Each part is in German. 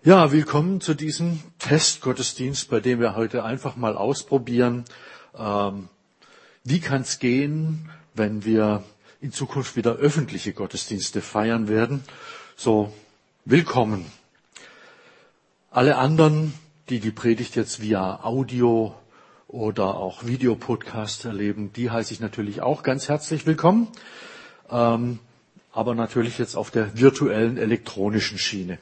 Ja, willkommen zu diesem Testgottesdienst, bei dem wir heute einfach mal ausprobieren, wie kann es gehen, wenn wir in Zukunft wieder öffentliche Gottesdienste feiern werden. So, willkommen. Alle anderen, die die Predigt jetzt via Audio oder auch Videopodcast erleben, die heiße ich natürlich auch ganz herzlich willkommen, aber natürlich jetzt auf der virtuellen elektronischen Schiene.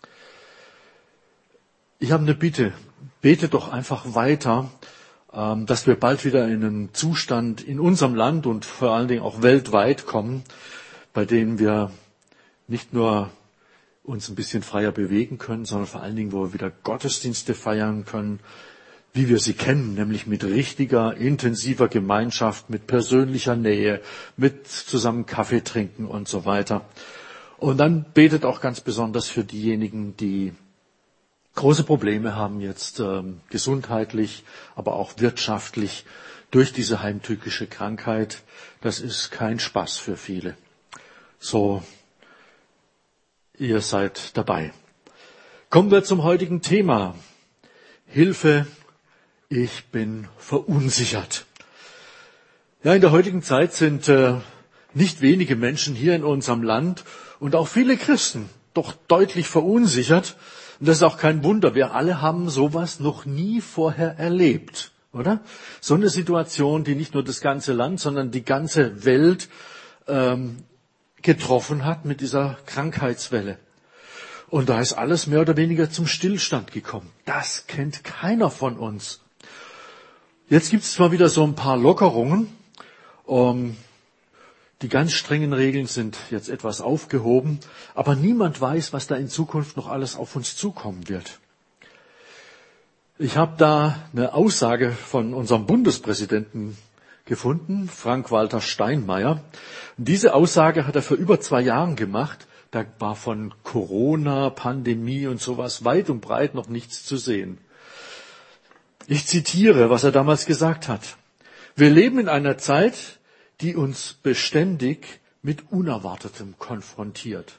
Ich habe eine Bitte, betet doch einfach weiter, dass wir bald wieder in einen Zustand in unserem Land und vor allen Dingen auch weltweit kommen, bei dem wir nicht nur uns ein bisschen freier bewegen können, sondern vor allen Dingen, wo wir wieder Gottesdienste feiern können, wie wir sie kennen, nämlich mit richtiger, intensiver Gemeinschaft, mit persönlicher Nähe, mit zusammen Kaffee trinken und so weiter. Und dann betet auch ganz besonders für diejenigen, die große Probleme haben jetzt gesundheitlich, aber auch wirtschaftlich durch diese heimtückische Krankheit. Das ist kein Spaß für viele. So, ihr seid dabei. Kommen wir zum heutigen Thema. Hilfe, ich bin verunsichert. Ja, in der heutigen Zeit sind nicht wenige Menschen hier in unserem Land und auch viele Christen doch deutlich verunsichert. Und das ist auch kein Wunder. Wir alle haben sowas noch nie vorher erlebt, oder? So eine Situation, die nicht nur das ganze Land, sondern die ganze Welt getroffen hat mit dieser Krankheitswelle. Und da ist alles mehr oder weniger zum Stillstand gekommen. Das kennt keiner von uns. Jetzt gibt es zwar wieder so ein paar Lockerungen. Die ganz strengen Regeln sind jetzt etwas aufgehoben, aber niemand weiß, was da in Zukunft noch alles auf uns zukommen wird. Ich habe da eine Aussage von unserem Bundespräsidenten gefunden, Frank-Walter Steinmeier. Und diese Aussage hat er vor über 2 Jahren gemacht. Da war von Corona, Pandemie und sowas weit und breit noch nichts zu sehen. Ich zitiere, was er damals gesagt hat. Wir leben in einer Zeit, die uns beständig mit Unerwartetem konfrontiert.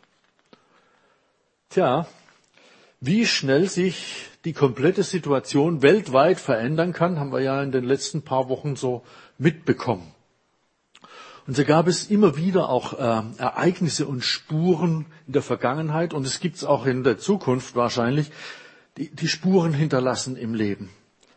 Tja, wie schnell sich die komplette Situation weltweit verändern kann, haben wir ja in den letzten paar Wochen so mitbekommen. Und so gab es immer wieder auch Ereignisse und Spuren in der Vergangenheit und es gibt es auch in der Zukunft wahrscheinlich, die Spuren hinterlassen im Leben.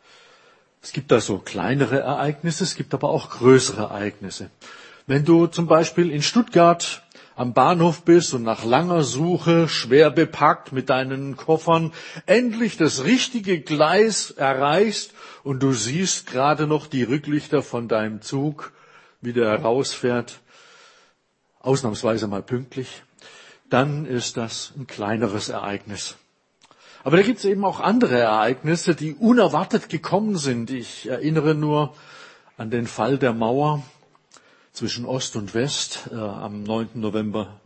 Es gibt da so kleinere Ereignisse, es gibt aber auch größere Ereignisse. Wenn du zum Beispiel in Stuttgart am Bahnhof bist und nach langer Suche, schwer bepackt mit deinen Koffern, endlich das richtige Gleis erreichst und du siehst gerade noch die Rücklichter von deinem Zug, wie der rausfährt, ausnahmsweise mal pünktlich, dann ist das ein kleineres Ereignis. Aber da gibt es eben auch andere Ereignisse, die unerwartet gekommen sind. Ich erinnere nur an den Fall der Mauer zwischen Ost und West am 9. November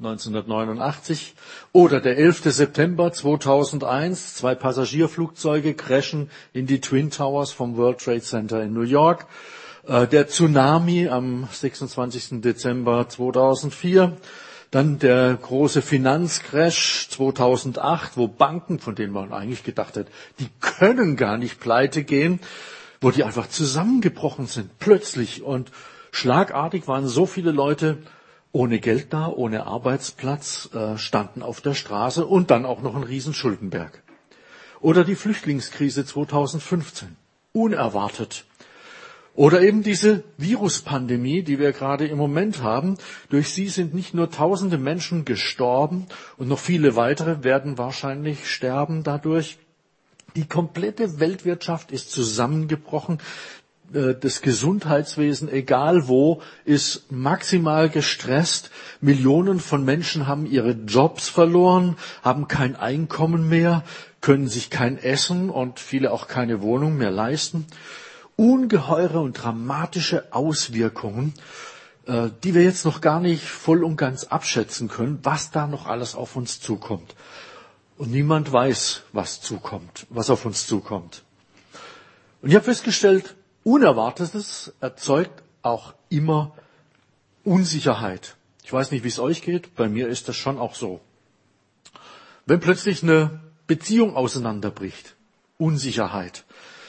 1989 oder der 11. September 2001. 2 Passagierflugzeuge crashen in die Twin Towers vom World Trade Center in New York. Der Tsunami am 26. Dezember 2004. Dann der große Finanzcrash 2008, wo Banken, von denen man eigentlich gedacht hat, die können gar nicht pleite gehen, wo die einfach zusammengebrochen sind, plötzlich. Und schlagartig waren so viele Leute ohne Geld da, ohne Arbeitsplatz, standen auf der Straße und dann auch noch ein Riesenschuldenberg. Oder die Flüchtlingskrise 2015, unerwartet. Oder eben diese Viruspandemie, die wir gerade im Moment haben. Durch sie sind nicht nur tausende Menschen gestorben und noch viele weitere werden wahrscheinlich sterben dadurch. Die komplette Weltwirtschaft ist zusammengebrochen. Das Gesundheitswesen, egal wo, ist maximal gestresst. Millionen von Menschen haben ihre Jobs verloren, haben kein Einkommen mehr, können sich kein Essen und viele auch keine Wohnung mehr leisten. Ungeheure und dramatische Auswirkungen, die wir jetzt noch gar nicht voll und ganz abschätzen können, was da noch alles auf uns zukommt. Und niemand weiß, was auf uns zukommt. Und ich habe festgestellt, Unerwartetes erzeugt auch immer Unsicherheit. Ich weiß nicht, wie es euch geht, bei mir ist das schon auch so. Wenn plötzlich eine Beziehung auseinanderbricht. Unsicherheit.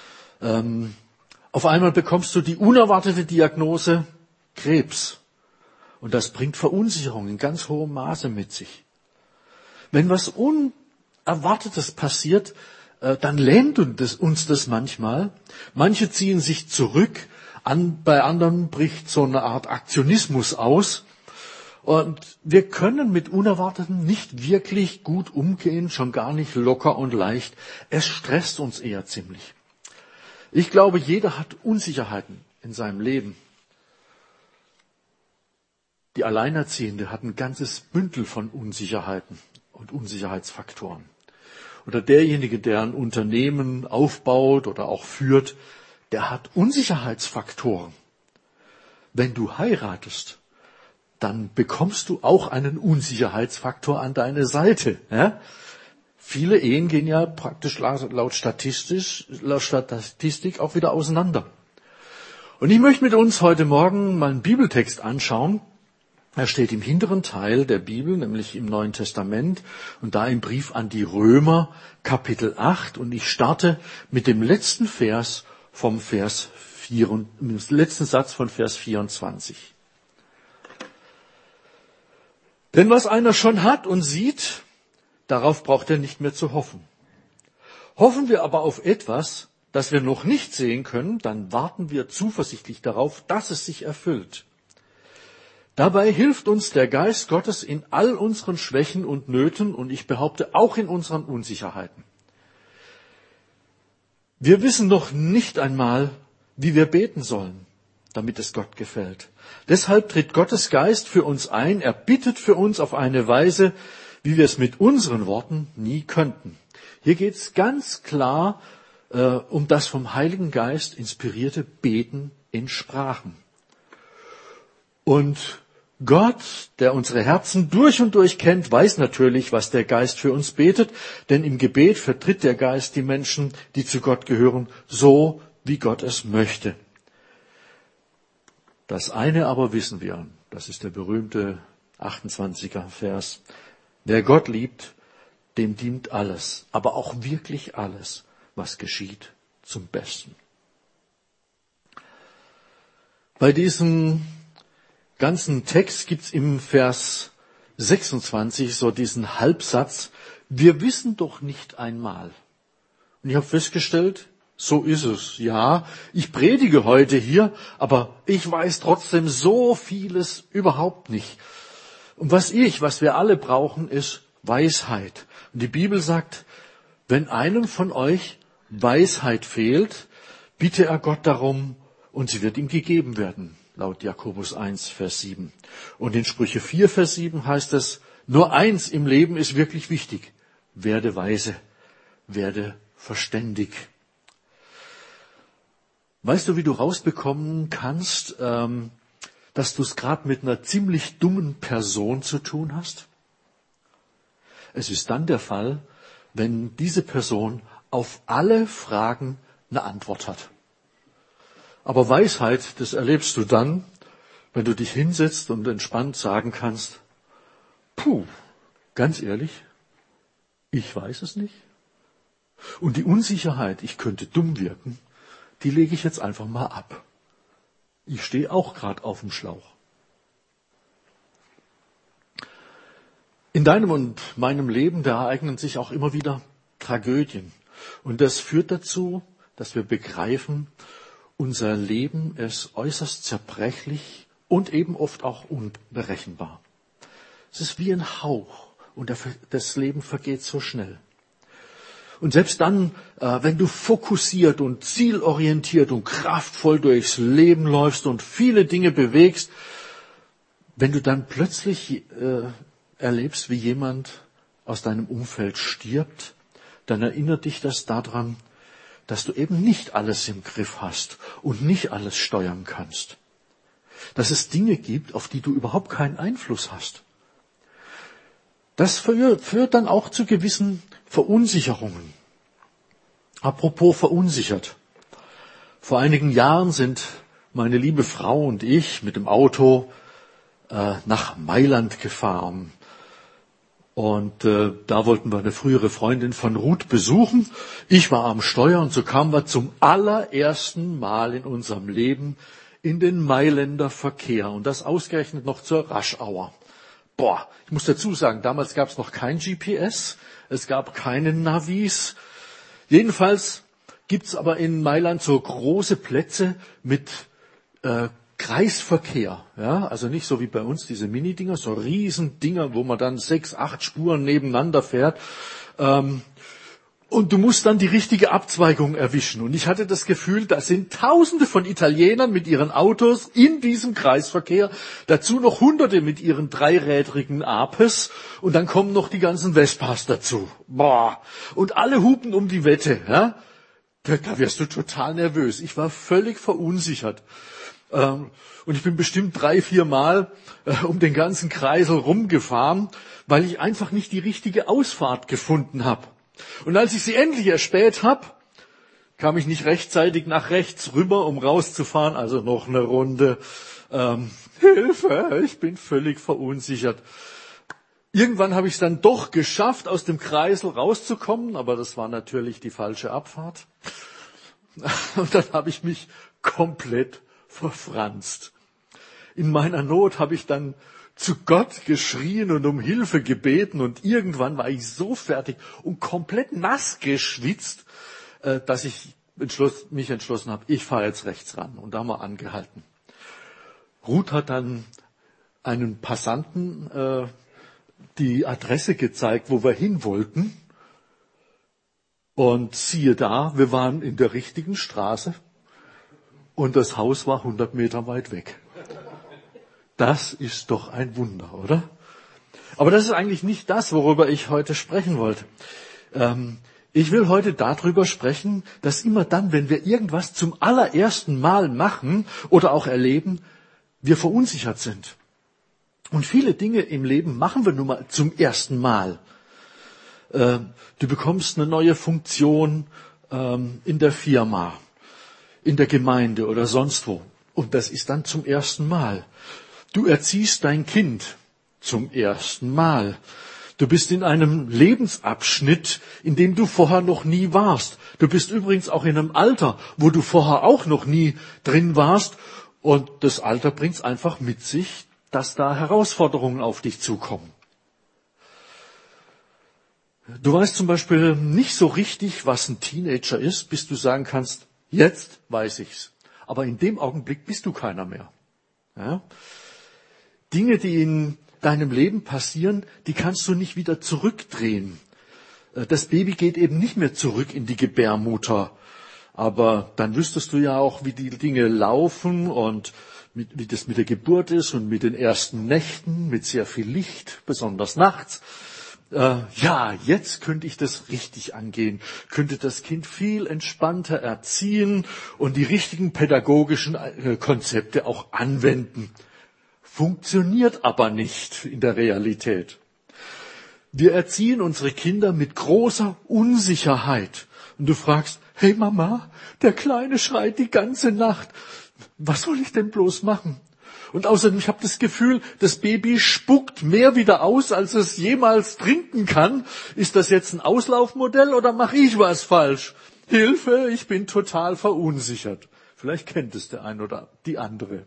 Auf einmal bekommst du die unerwartete Diagnose Krebs. Und das bringt Verunsicherung in ganz hohem Maße mit sich. Wenn was Unerwartetes passiert, dann lähmt uns das manchmal. Manche ziehen sich zurück, bei anderen bricht so eine Art Aktionismus aus. Und wir können mit Unerwarteten nicht wirklich gut umgehen, schon gar nicht locker und leicht. Es stresst uns eher ziemlich. Ich glaube, jeder hat Unsicherheiten in seinem Leben. Die Alleinerziehende hat ein ganzes Bündel von Unsicherheiten und Unsicherheitsfaktoren. Oder derjenige, der ein Unternehmen aufbaut oder auch führt, der hat Unsicherheitsfaktoren. Wenn du heiratest, dann bekommst du auch einen Unsicherheitsfaktor an deine Seite. Ja? Viele Ehen gehen ja praktisch laut Statistik auch wieder auseinander. Und ich möchte mit uns heute Morgen mal einen Bibeltext anschauen. Er steht im hinteren Teil der Bibel, nämlich im Neuen Testament und da im Brief an die Römer, Kapitel 8. Und ich starte mit dem letzten Vers vom letzten Satz von Vers 24. Denn was einer schon hat und sieht, darauf braucht er nicht mehr zu hoffen. Hoffen wir aber auf etwas, das wir noch nicht sehen können, dann warten wir zuversichtlich darauf, dass es sich erfüllt. Dabei hilft uns der Geist Gottes in all unseren Schwächen und Nöten und ich behaupte auch in unseren Unsicherheiten. Wir wissen noch nicht einmal, wie wir beten sollen, damit es Gott gefällt. Deshalb tritt Gottes Geist für uns ein. Er bittet für uns auf eine Weise, wie wir es mit unseren Worten nie könnten. Hier geht es ganz klar um das vom Heiligen Geist inspirierte Beten in Sprachen. Und Gott, der unsere Herzen durch und durch kennt, weiß natürlich, was der Geist für uns betet, denn im Gebet vertritt der Geist die Menschen, die zu Gott gehören, so wie Gott es möchte. Das eine aber wissen wir, das ist der berühmte 28er Vers. Wer Gott liebt, dem dient alles, aber auch wirklich alles, was geschieht, zum Besten. Bei diesem ganzen Text gibt's im Vers 26 so diesen Halbsatz, wir wissen doch nicht einmal. Und ich habe festgestellt, so ist es. Ja, ich predige heute hier, aber ich weiß trotzdem so vieles überhaupt nicht. Und was wir alle brauchen, ist Weisheit. Und die Bibel sagt, wenn einem von euch Weisheit fehlt, bitte er Gott darum und sie wird ihm gegeben werden. Laut Jakobus 1, Vers 7. Und in Sprüche 4, Vers 7 heißt es, nur eins im Leben ist wirklich wichtig. Werde weise, werde verständig. Weißt du, wie du rausbekommen kannst, dass du es gerade mit einer ziemlich dummen Person zu tun hast? Es ist dann der Fall, wenn diese Person auf alle Fragen eine Antwort hat. Aber Weisheit, das erlebst du dann, wenn du dich hinsetzt und entspannt sagen kannst, ganz ehrlich, ich weiß es nicht. Und die Unsicherheit, ich könnte dumm wirken, die lege ich jetzt einfach mal ab. Ich stehe auch gerade auf dem Schlauch. In deinem und meinem Leben, da ereignen sich auch immer wieder Tragödien. Und das führt dazu, dass wir begreifen, unser Leben ist äußerst zerbrechlich und eben oft auch unberechenbar. Es ist wie ein Hauch und das Leben vergeht so schnell. Und selbst dann, wenn du fokussiert und zielorientiert und kraftvoll durchs Leben läufst und viele Dinge bewegst, wenn du dann plötzlich erlebst, wie jemand aus deinem Umfeld stirbt, dann erinnert dich das daran, dass du eben nicht alles im Griff hast und nicht alles steuern kannst. Dass es Dinge gibt, auf die du überhaupt keinen Einfluss hast. Das führt dann auch zu gewissen Verunsicherungen. Apropos verunsichert. Vor einigen Jahren sind meine liebe Frau und ich mit dem Auto nach Mailand gefahren. Und da wollten wir eine frühere Freundin von Ruth besuchen. Ich war am Steuer und so kamen wir zum allerersten Mal in unserem Leben in den Mailänder Verkehr. Und das ausgerechnet noch zur Rush Hour. Boah, ich muss dazu sagen, damals gab es noch kein GPS, es gab keine Navis. Jedenfalls gibt's aber in Mailand so große Plätze mit Kreisverkehr, ja, also nicht so wie bei uns diese Mini-Dinger, so Riesendinger, wo man dann 6, 8 Spuren nebeneinander fährt. Und du musst dann die richtige Abzweigung erwischen. Und ich hatte das Gefühl, da sind Tausende von Italienern mit ihren Autos in diesem Kreisverkehr, dazu noch Hunderte mit ihren dreirädrigen Apes und dann kommen noch die ganzen Vespas dazu. Boah. Und alle hupen um die Wette, ja. Da wirst du total nervös. Ich war völlig verunsichert. Und ich bin bestimmt 3, 4 Mal um den ganzen Kreisel rumgefahren, weil ich einfach nicht die richtige Ausfahrt gefunden habe. Und als ich sie endlich erspäht habe, kam ich nicht rechtzeitig nach rechts rüber, um rauszufahren, also noch eine Runde. Hilfe, ich bin völlig verunsichert. Irgendwann habe ich es dann doch geschafft, aus dem Kreisel rauszukommen, aber das war natürlich die falsche Abfahrt. Und dann habe ich mich komplett verfranst. In meiner Not habe ich dann zu Gott geschrien und um Hilfe gebeten und irgendwann war ich so fertig und komplett nass geschwitzt, dass ich mich entschlossen habe, ich fahre jetzt rechts ran und da haben wir angehalten. Ruth hat dann einen Passanten die Adresse gezeigt, wo wir hin wollten und siehe da, wir waren in der richtigen Straße und das Haus war 100 Meter weit weg. Das ist doch ein Wunder, oder? Aber das ist eigentlich nicht das, worüber ich heute sprechen wollte. Ich will heute darüber sprechen, dass immer dann, wenn wir irgendwas zum allerersten Mal machen oder auch erleben, wir verunsichert sind. Und viele Dinge im Leben machen wir nun mal zum ersten Mal. Du bekommst eine neue Funktion in der Firma, in der Gemeinde oder sonst wo. Und das ist dann zum ersten Mal. Du erziehst dein Kind zum ersten Mal. Du bist in einem Lebensabschnitt, in dem du vorher noch nie warst. Du bist übrigens auch in einem Alter, wo du vorher auch noch nie drin warst. Und das Alter bringt es einfach mit sich, dass da Herausforderungen auf dich zukommen. Du weißt zum Beispiel nicht so richtig, was ein Teenager ist, bis du sagen kannst, jetzt weiß ich's. Aber in dem Augenblick bist du keiner mehr. Ja? Dinge, die in deinem Leben passieren, die kannst du nicht wieder zurückdrehen. Das Baby geht eben nicht mehr zurück in die Gebärmutter. Aber dann wüsstest du ja auch, wie die Dinge laufen und wie das mit der Geburt ist und mit den ersten Nächten, mit sehr viel Licht, besonders nachts. Ja, jetzt könnte ich das richtig angehen, könnte das Kind viel entspannter erziehen und die richtigen pädagogischen Konzepte auch anwenden. Funktioniert aber nicht in der Realität. Wir erziehen unsere Kinder mit großer Unsicherheit. Und du fragst, hey Mama, der Kleine schreit die ganze Nacht. Was soll ich denn bloß machen? Und außerdem, ich habe das Gefühl, das Baby spuckt mehr wieder aus, als es jemals trinken kann. Ist das jetzt ein Auslaufmodell oder mache ich was falsch? Hilfe, ich bin total verunsichert. Vielleicht kennt es der ein oder die andere.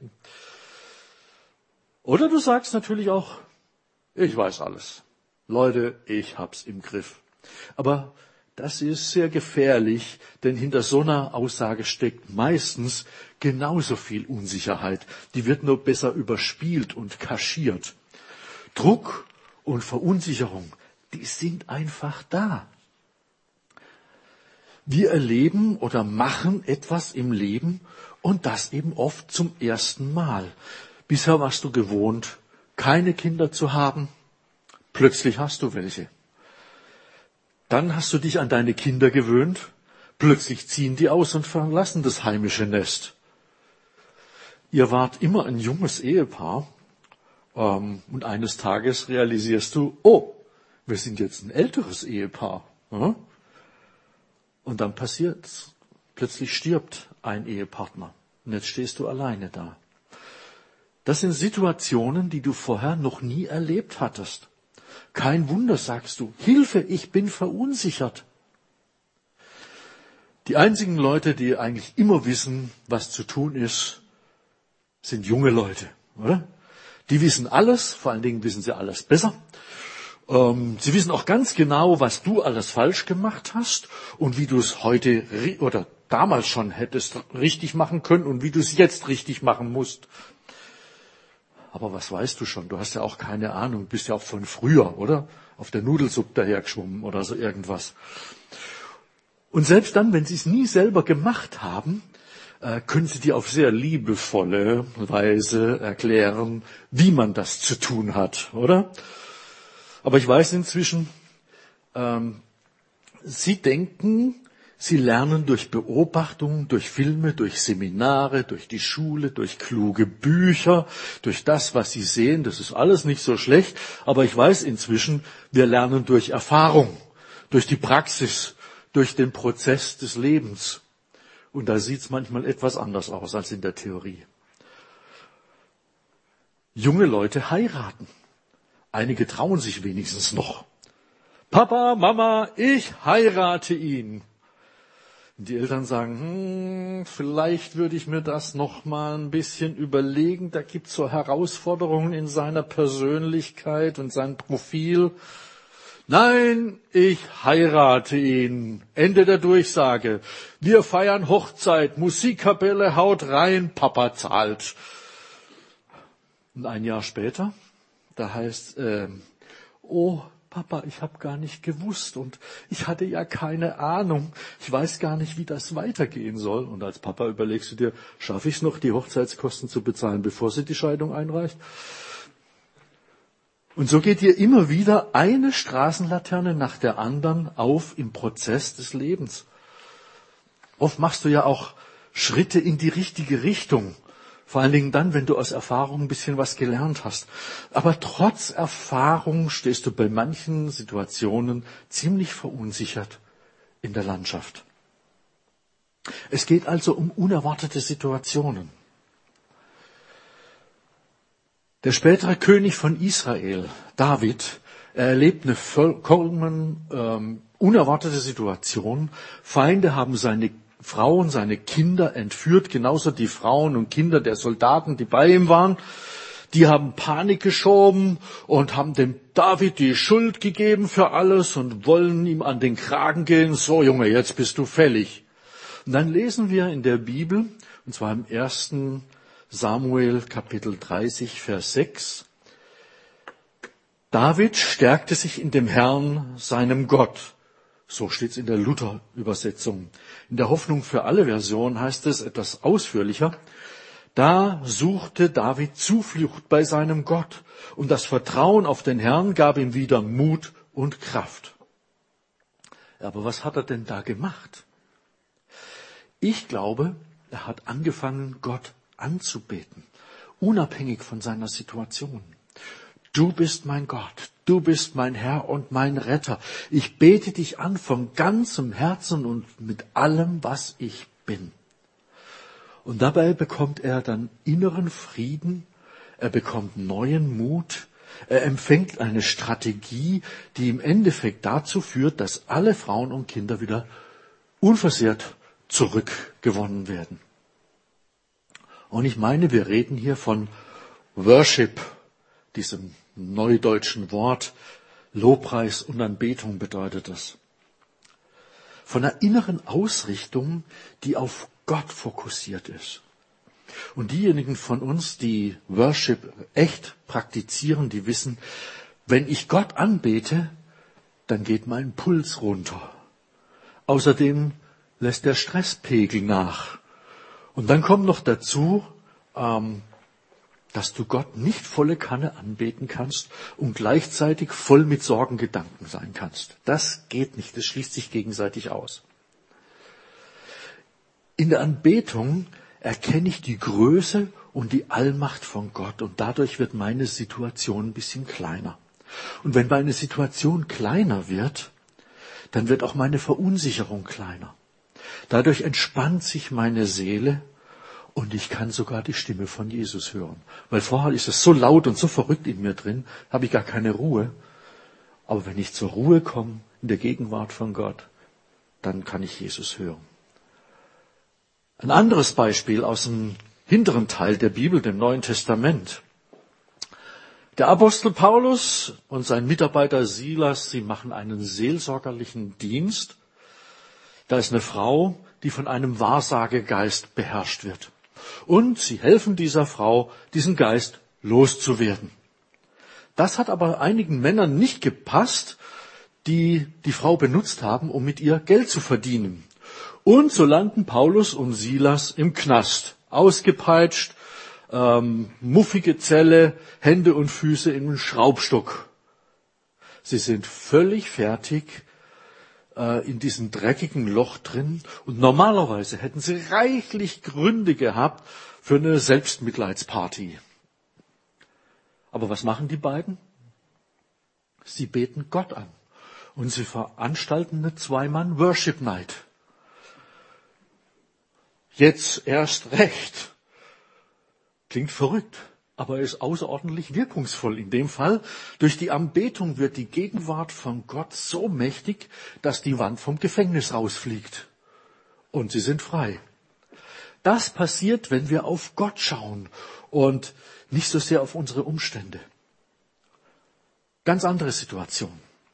Oder du sagst natürlich auch, ich weiß alles. Leute, ich hab's im Griff. Aber das ist sehr gefährlich, denn hinter so einer Aussage steckt meistens genauso viel Unsicherheit. Die wird nur besser überspielt und kaschiert. Druck und Verunsicherung, die sind einfach da. Wir erleben oder machen etwas im Leben und das eben oft zum ersten Mal. Bisher warst du gewohnt, keine Kinder zu haben. Plötzlich hast du welche. Dann hast du dich an deine Kinder gewöhnt. Plötzlich ziehen die aus und verlassen das heimische Nest. Ihr wart immer ein junges Ehepaar. Und eines Tages realisierst du, oh, wir sind jetzt ein älteres Ehepaar. Und dann passiert's. Plötzlich stirbt ein Ehepartner. Und jetzt stehst du alleine da. Das sind Situationen, die du vorher noch nie erlebt hattest. Kein Wunder, sagst du. Hilfe, ich bin verunsichert. Die einzigen Leute, die eigentlich immer wissen, was zu tun ist, sind junge Leute, oder? Die wissen alles, vor allen Dingen wissen sie alles besser. Sie wissen auch ganz genau, was du alles falsch gemacht hast und wie du es heute oder damals schon hättest richtig machen können und wie du es jetzt richtig machen musst. Aber was weißt du schon? Du hast ja auch keine Ahnung, bist ja auch von früher, oder? Auf der Nudelsuppe dahergeschwommen oder so irgendwas. Und selbst dann, wenn sie es nie selber gemacht haben, können sie dir auf sehr liebevolle Weise erklären, wie man das zu tun hat, oder? Aber ich weiß inzwischen, sie denken, sie lernen durch Beobachtung, durch Filme, durch Seminare, durch die Schule, durch kluge Bücher, durch das, was sie sehen. Das ist alles nicht so schlecht. Aber ich weiß inzwischen, wir lernen durch Erfahrung, durch die Praxis, durch den Prozess des Lebens. Und da sieht es manchmal etwas anders aus als in der Theorie. Junge Leute heiraten. Einige trauen sich wenigstens noch. Papa, Mama, ich heirate ihn. Und die Eltern sagen, vielleicht würde ich mir das noch mal ein bisschen überlegen. Da gibt es so Herausforderungen in seiner Persönlichkeit und seinem Profil. Nein, ich heirate ihn. Ende der Durchsage. Wir feiern Hochzeit, Musikkapelle haut rein, Papa zahlt. Und ein Jahr später, da heißt, oh Papa, ich habe gar nicht gewusst und ich hatte ja keine Ahnung. Ich weiß gar nicht, wie das weitergehen soll. Und als Papa überlegst du dir, schaffe ich es noch, die Hochzeitskosten zu bezahlen, bevor sie die Scheidung einreicht? Und so geht dir immer wieder eine Straßenlaterne nach der anderen auf im Prozess des Lebens. Oft machst du ja auch Schritte in die richtige Richtung. Vor allen Dingen dann, wenn du aus Erfahrung ein bisschen was gelernt hast. Aber trotz Erfahrung stehst du bei manchen Situationen ziemlich verunsichert in der Landschaft. Es geht also um unerwartete Situationen. Der spätere König von Israel, David, erlebt eine vollkommen unerwartete Situation. Feinde haben seine Frauen, seine Kinder entführt, genauso die Frauen und Kinder der Soldaten, die bei ihm waren. Die haben Panik geschoben und haben dem David die Schuld gegeben für alles und wollen ihm an den Kragen gehen. So, Junge, jetzt bist du fällig. Und dann lesen wir in der Bibel, und zwar im 1. Samuel Kapitel 30, Vers 6. David stärkte sich in dem Herrn, seinem Gott. So steht's in der Luther-Übersetzung. In der Hoffnung für alle Version heißt es etwas ausführlicher. Da suchte David Zuflucht bei seinem Gott und das Vertrauen auf den Herrn gab ihm wieder Mut und Kraft. Aber was hat er denn da gemacht? Ich glaube, er hat angefangen, Gott anzubeten, unabhängig von seiner Situation. Du bist mein Gott, du bist mein Herr und mein Retter. Ich bete dich an von ganzem Herzen und mit allem, was ich bin. Und dabei bekommt er dann inneren Frieden, er bekommt neuen Mut, er empfängt eine Strategie, die im Endeffekt dazu führt, dass alle Frauen und Kinder wieder unversehrt zurückgewonnen werden. Und ich meine, wir reden hier von Worship, diesem neudeutschen Wort. Lobpreis und Anbetung bedeutet das. Von einer inneren Ausrichtung, die auf Gott fokussiert ist. Und diejenigen von uns, die Worship echt praktizieren, die wissen, wenn ich Gott anbete, dann geht mein Puls runter. Außerdem lässt der Stresspegel nach. Und dann kommt noch dazu, dass du Gott nicht volle Kanne anbeten kannst und gleichzeitig voll mit Sorgengedanken sein kannst. Das geht nicht, das schließt sich gegenseitig aus. In der Anbetung erkenne ich die Größe und die Allmacht von Gott und dadurch wird meine Situation ein bisschen kleiner. Und wenn meine Situation kleiner wird, dann wird auch meine Verunsicherung kleiner. Dadurch entspannt sich meine Seele und ich kann sogar die Stimme von Jesus hören. Weil vorher ist es so laut und so verrückt in mir drin, habe ich gar keine Ruhe. Aber wenn ich zur Ruhe komme in der Gegenwart von Gott, dann kann ich Jesus hören. Ein anderes Beispiel aus dem hinteren Teil der Bibel, dem Neuen Testament. Der Apostel Paulus und sein Mitarbeiter Silas, sie machen einen seelsorgerlichen Dienst. Da ist eine Frau, die von einem Wahrsagegeist beherrscht wird. Und sie helfen dieser Frau, diesen Geist loszuwerden. Das hat aber einigen Männern nicht gepasst, die die Frau benutzt haben, um mit ihr Geld zu verdienen. Und so landen Paulus und Silas im Knast, ausgepeitscht, muffige Zelle, Hände und Füße in einem Schraubstock. Sie sind völlig fertig in diesem dreckigen Loch drin. Und normalerweise hätten sie reichlich Gründe gehabt für eine Selbstmitleidsparty. Aber was machen die beiden? Sie beten Gott an. Und sie veranstalten eine Zweimann-Worship-Night. Jetzt erst recht. Klingt verrückt, aber ist außerordentlich wirkungsvoll in dem Fall. Durch die Anbetung wird die Gegenwart von Gott so mächtig, dass die Wand vom Gefängnis rausfliegt. Und sie sind frei. Das passiert, wenn wir auf Gott schauen und nicht so sehr auf unsere Umstände. Ganz andere Situation.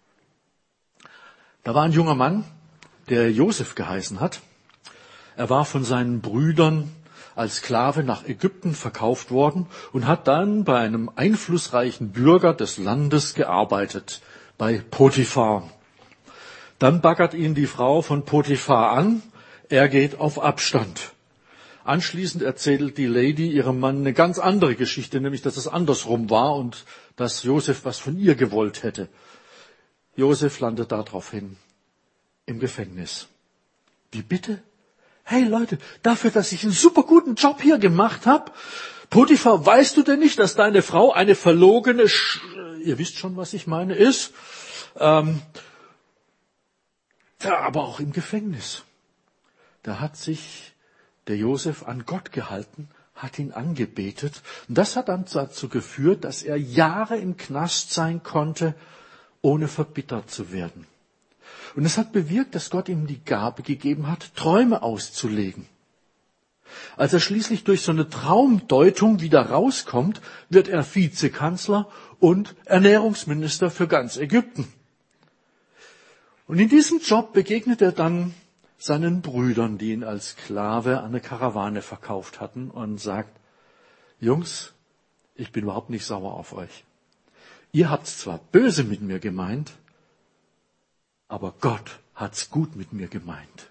Da war ein junger Mann, der Josef geheißen hat. Er war von seinen Brüdern als Sklave nach Ägypten verkauft worden und hat dann bei einem einflussreichen Bürger des Landes gearbeitet, bei Potiphar. Dann baggert ihn die Frau von Potiphar an, er geht auf Abstand. Anschließend erzählt die Lady ihrem Mann eine ganz andere Geschichte, nämlich dass es andersrum war und dass Josef was von ihr gewollt hätte. Josef landet daraufhin im Gefängnis. Wie bitte? Hey Leute, dafür, dass ich einen super guten Job hier gemacht habe, Potiphar, weißt du denn nicht, dass deine Frau eine verlogene, ihr wisst schon, was ich meine, ist? Aber auch im Gefängnis. Da hat sich der Josef an Gott gehalten, hat ihn angebetet. Und das hat dann dazu geführt, dass er Jahre im Knast sein konnte, ohne verbittert zu werden. Und es hat bewirkt, dass Gott ihm die Gabe gegeben hat, Träume auszulegen. Als er schließlich durch so eine Traumdeutung wieder rauskommt, wird er Vizekanzler und Ernährungsminister für ganz Ägypten. Und in diesem Job begegnet er dann seinen Brüdern, die ihn als Sklave an eine Karawane verkauft hatten, und sagt: Jungs, ich bin überhaupt nicht sauer auf euch. Ihr habt's zwar böse mit mir gemeint, aber Gott hat's gut mit mir gemeint.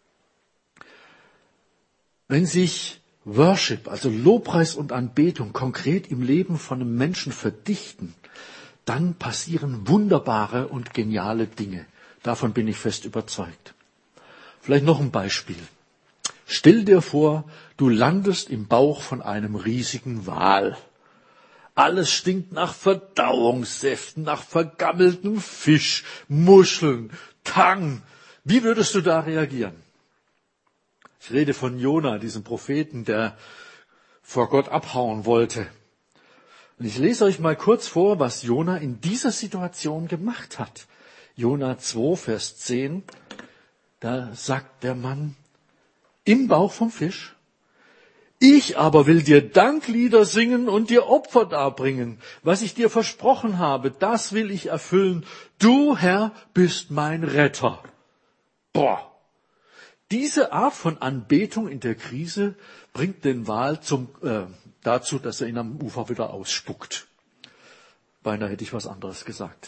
Wenn sich Worship, also Lobpreis und Anbetung, konkret im Leben von einem Menschen verdichten, dann passieren wunderbare und geniale Dinge. Davon bin ich fest überzeugt. Vielleicht noch ein Beispiel. Stell dir vor, du landest im Bauch von einem riesigen Wal. Alles stinkt nach Verdauungssäften, nach vergammeltem Fisch, Muscheln, Tang. Wie würdest du da reagieren? Ich rede von Jona, diesem Propheten, der vor Gott abhauen wollte. Und ich lese euch mal kurz vor, was Jona in dieser Situation gemacht hat. Jona 2, Vers 10, da sagt der Mann im Bauch vom Fisch: Ich aber will dir Danklieder singen und dir Opfer darbringen. Was ich dir versprochen habe, das will ich erfüllen. Du, Herr, bist mein Retter. Boah! Diese Art von Anbetung in der Krise bringt den Wal dazu, dass er ihn am Ufer wieder ausspuckt. Beinahe hätte ich was anderes gesagt.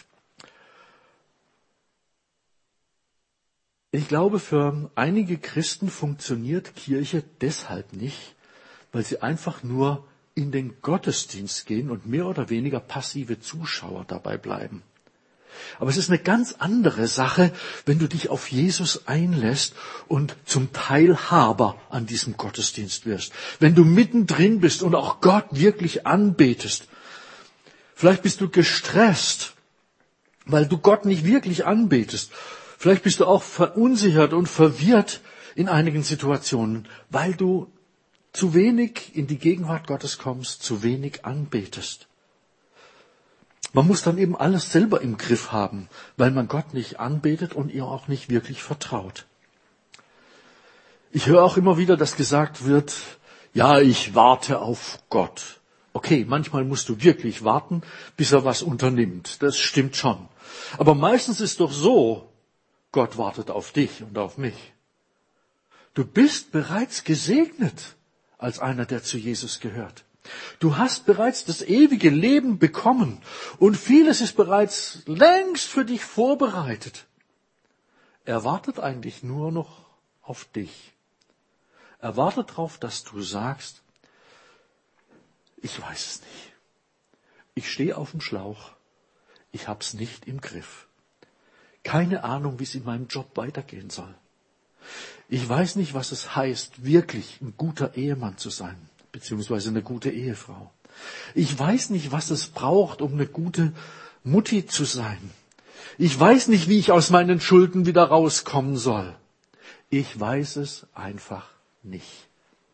Ich glaube, für einige Christen funktioniert Kirche deshalb nicht, weil sie einfach nur in den Gottesdienst gehen und mehr oder weniger passive Zuschauer dabei bleiben. Aber es ist eine ganz andere Sache, wenn du dich auf Jesus einlässt und zum Teilhaber an diesem Gottesdienst wirst. Wenn du mittendrin bist und auch Gott wirklich anbetest. Vielleicht bist du gestresst, weil du Gott nicht wirklich anbetest. Vielleicht bist du auch verunsichert und verwirrt in einigen Situationen, weil du zu wenig in die Gegenwart Gottes kommst, zu wenig anbetest. Man muss dann eben alles selber im Griff haben, weil man Gott nicht anbetet und ihr auch nicht wirklich vertraut. Ich höre auch immer wieder, dass gesagt wird, ja, ich warte auf Gott. Okay, manchmal musst du wirklich warten, bis er was unternimmt. Das stimmt schon. Aber meistens ist doch so, Gott wartet auf dich und auf mich. Du bist bereits gesegnet als einer, der zu Jesus gehört. Du hast bereits das ewige Leben bekommen und vieles ist bereits längst für dich vorbereitet. Er wartet eigentlich nur noch auf dich. Er wartet darauf, dass du sagst, ich weiß es nicht. Ich stehe auf dem Schlauch. Ich hab's nicht im Griff. Keine Ahnung, wie es in meinem Job weitergehen soll. Ich weiß nicht, was es heißt, wirklich ein guter Ehemann zu sein, beziehungsweise eine gute Ehefrau. Ich weiß nicht, was es braucht, um eine gute Mutti zu sein. Ich weiß nicht, wie ich aus meinen Schulden wieder rauskommen soll. Ich weiß es einfach nicht.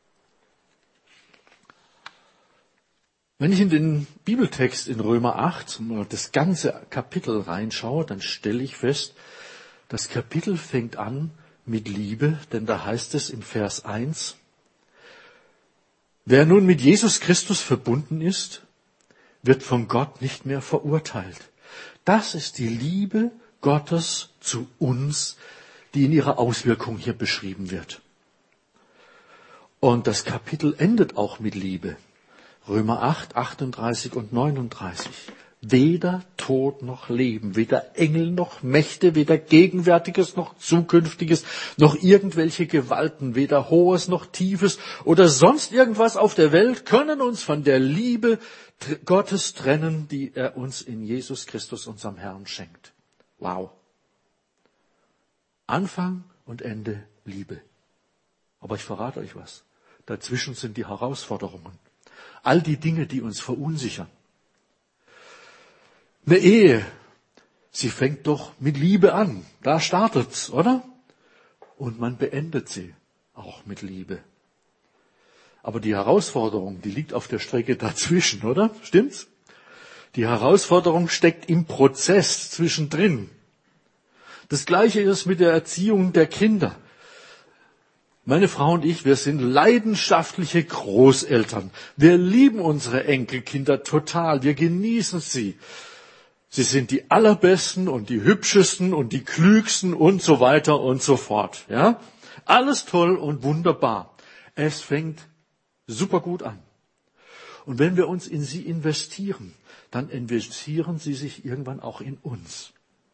Wenn ich in den Bibeltext in Römer 8, das ganze Kapitel reinschaue, dann stelle ich fest, das Kapitel fängt an mit Liebe, denn da heißt es im Vers 1, wer nun mit Jesus Christus verbunden ist, wird von Gott nicht mehr verurteilt. Das ist die Liebe Gottes zu uns, die in ihrer Auswirkung hier beschrieben wird. Und das Kapitel endet auch mit Liebe. Römer 8, 38 und 39. Weder Tod noch Leben, weder Engel noch Mächte, weder Gegenwärtiges noch Zukünftiges, noch irgendwelche Gewalten, weder Hohes noch Tiefes oder sonst irgendwas auf der Welt können uns von der Liebe Gottes trennen, die er uns in Jesus Christus, unserem Herrn, schenkt. Wow. Anfang und Ende Liebe. Aber ich verrate euch was. Dazwischen sind die Herausforderungen. All die Dinge, die uns verunsichern. Eine Ehe, sie fängt doch mit Liebe an. Da startet's, oder? Und man beendet sie auch mit Liebe. Aber die Herausforderung, die liegt auf der Strecke dazwischen, oder? Stimmt's? Die Herausforderung steckt im Prozess zwischendrin. Das Gleiche ist mit der Erziehung der Kinder. Meine Frau und ich, wir sind leidenschaftliche Großeltern. Wir lieben unsere Enkelkinder total. Wir genießen sie. Sie sind die allerbesten und die hübschesten und die klügsten und so weiter und so fort. Ja? Alles toll und wunderbar. Es fängt super gut an. Und wenn wir uns in sie investieren, dann investieren sie sich irgendwann auch in uns.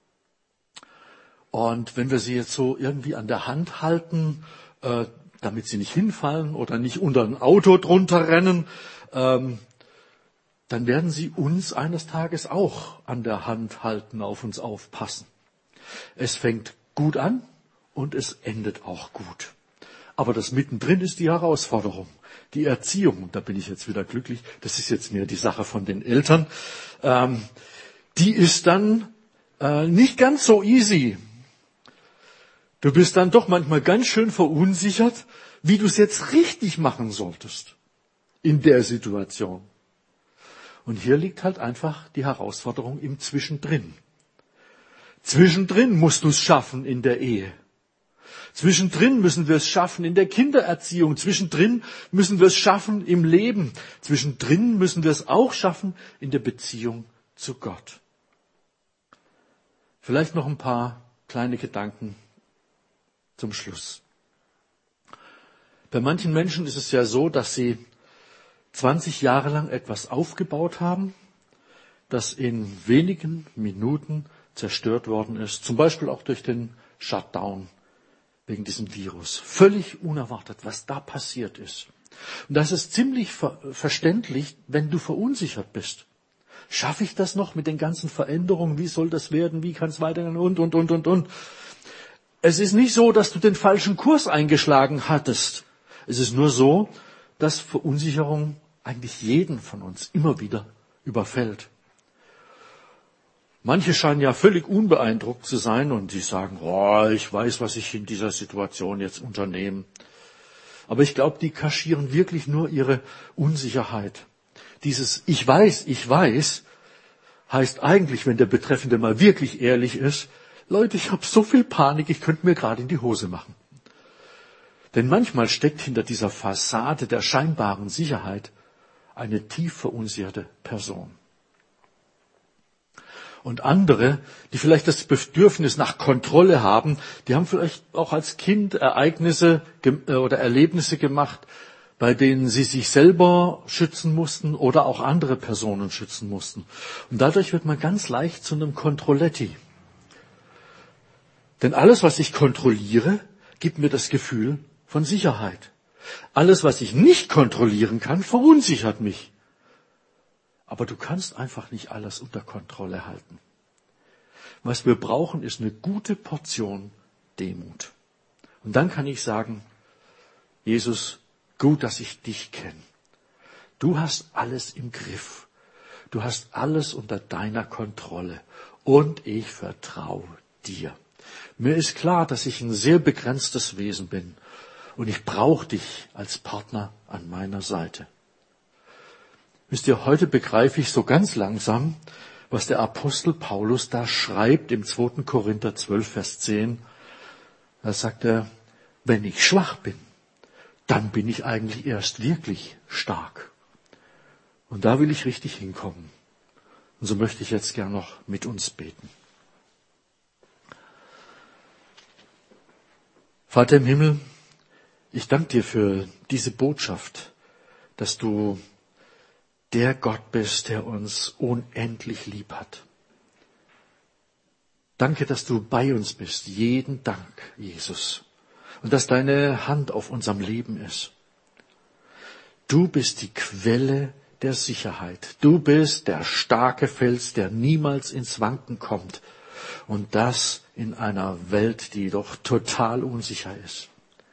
Und wenn wir sie jetzt so irgendwie an der Hand halten, damit sie nicht hinfallen oder nicht unter ein Auto drunter rennen, dann werden sie uns eines Tages auch an der Hand halten, auf uns aufpassen. Es fängt gut an und es endet auch gut. Aber das mittendrin ist die Herausforderung. Die Erziehung, da bin ich jetzt wieder glücklich, das ist jetzt mehr die Sache von den Eltern, die ist dann nicht ganz so easy. Du bist dann doch manchmal ganz schön verunsichert, wie du es jetzt richtig machen solltest in der Situation. Und hier liegt halt einfach die Herausforderung im Zwischendrin. Zwischendrin musst du es schaffen in der Ehe. Zwischendrin müssen wir es schaffen in der Kindererziehung. Zwischendrin müssen wir es schaffen im Leben. Zwischendrin müssen wir es auch schaffen in der Beziehung zu Gott. Vielleicht noch ein paar kleine Gedanken zum Schluss. Bei manchen Menschen ist es ja so, dass sie 20 Jahre lang etwas aufgebaut haben, das in wenigen Minuten zerstört worden ist. Zum Beispiel auch durch den Shutdown wegen diesem Virus. Völlig unerwartet, was da passiert ist. Und das ist ziemlich verständlich, wenn du verunsichert bist. Schaffe ich das noch mit den ganzen Veränderungen? Wie soll das werden? Wie kann es weitergehen? Und. Es ist nicht so, dass du den falschen Kurs eingeschlagen hattest. Es ist nur so, dass Verunsicherung eigentlich jeden von uns immer wieder überfällt. Manche scheinen ja völlig unbeeindruckt zu sein und die sagen, ich weiß, was ich in dieser Situation jetzt unternehme. Aber ich glaube, die kaschieren wirklich nur ihre Unsicherheit. Dieses Ich weiß, heißt eigentlich, wenn der Betreffende mal wirklich ehrlich ist, Leute, ich habe so viel Panik, ich könnte mir gerade in die Hose machen. Denn manchmal steckt hinter dieser Fassade der scheinbaren Sicherheit eine tief verunsicherte Person. Und andere, die vielleicht das Bedürfnis nach Kontrolle haben, die haben vielleicht auch als Kind Ereignisse oder Erlebnisse gemacht, bei denen sie sich selber schützen mussten oder auch andere Personen schützen mussten. Und dadurch wird man ganz leicht zu einem Kontrolletti. Denn alles, was ich kontrolliere, gibt mir das Gefühl von Sicherheit. Alles, was ich nicht kontrollieren kann, verunsichert mich. Aber du kannst einfach nicht alles unter Kontrolle halten. Was wir brauchen, ist eine gute Portion Demut. Und dann kann ich sagen, Jesus, gut, dass ich dich kenne. Du hast alles im Griff. Du hast alles unter deiner Kontrolle. Und ich vertraue dir. Mir ist klar, dass ich ein sehr begrenztes Wesen bin. Und ich brauche dich als Partner an meiner Seite. Wisst ihr, heute begreife ich so ganz langsam, was der Apostel Paulus da schreibt im 2. Korinther 12, Vers 10. Da sagt er, wenn ich schwach bin, dann bin ich eigentlich erst wirklich stark. Und da will ich richtig hinkommen. Und so möchte ich jetzt gern noch mit uns beten. Vater im Himmel, ich danke dir für diese Botschaft, dass du der Gott bist, der uns unendlich lieb hat. Danke, dass du bei uns bist, jeden Dank, Jesus, und dass deine Hand auf unserem Leben ist. Du bist die Quelle der Sicherheit. Du bist der starke Fels, der niemals ins Wanken kommt. Und das in einer Welt, die doch total unsicher ist.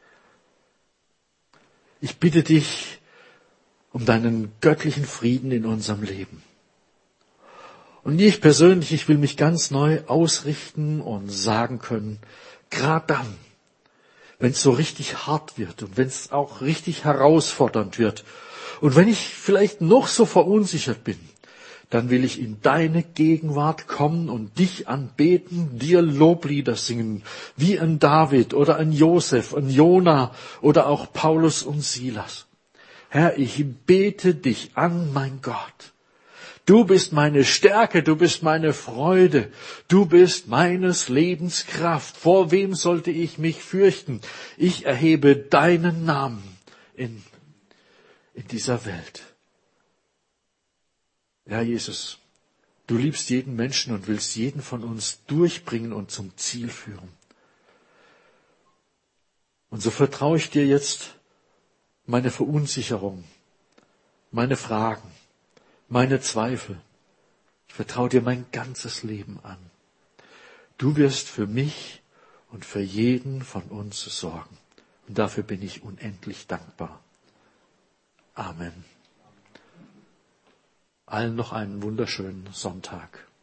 Ich bitte dich um deinen göttlichen Frieden in unserem Leben. Und ich persönlich, ich will mich ganz neu ausrichten und sagen können, gerade dann, wenn es so richtig hart wird und wenn es auch richtig herausfordernd wird und wenn ich vielleicht noch so verunsichert bin, dann will ich in deine Gegenwart kommen und dich anbeten, dir Loblieder singen, wie ein David oder ein Josef, ein Jona oder auch Paulus und Silas. Herr, ich bete dich an, mein Gott. Du bist meine Stärke, du bist meine Freude, du bist meines Lebens Kraft. Vor wem sollte ich mich fürchten? Ich erhebe deinen Namen in dieser Welt. Ja, Jesus, du liebst jeden Menschen und willst jeden von uns durchbringen und zum Ziel führen. Und so vertraue ich dir jetzt meine Verunsicherung, meine Fragen, meine Zweifel. Ich vertraue dir mein ganzes Leben an. Du wirst für mich und für jeden von uns sorgen. Und dafür bin ich unendlich dankbar. Amen. Allen noch einen wunderschönen Sonntag.